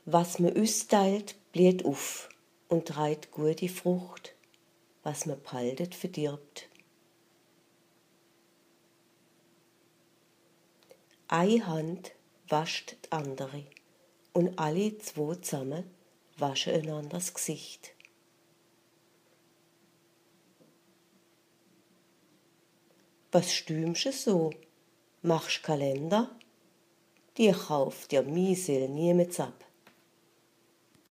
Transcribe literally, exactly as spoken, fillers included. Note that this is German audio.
Was man austeilt, blüht auf und trägt gute Frucht. Was man behaltet, verdirbt. Eine Hand wascht die andere und alle zwei zusammen waschen einander das Gesicht. Was stürmst du so? Machst Kalender? Die kauft dir Miesel niemals ab.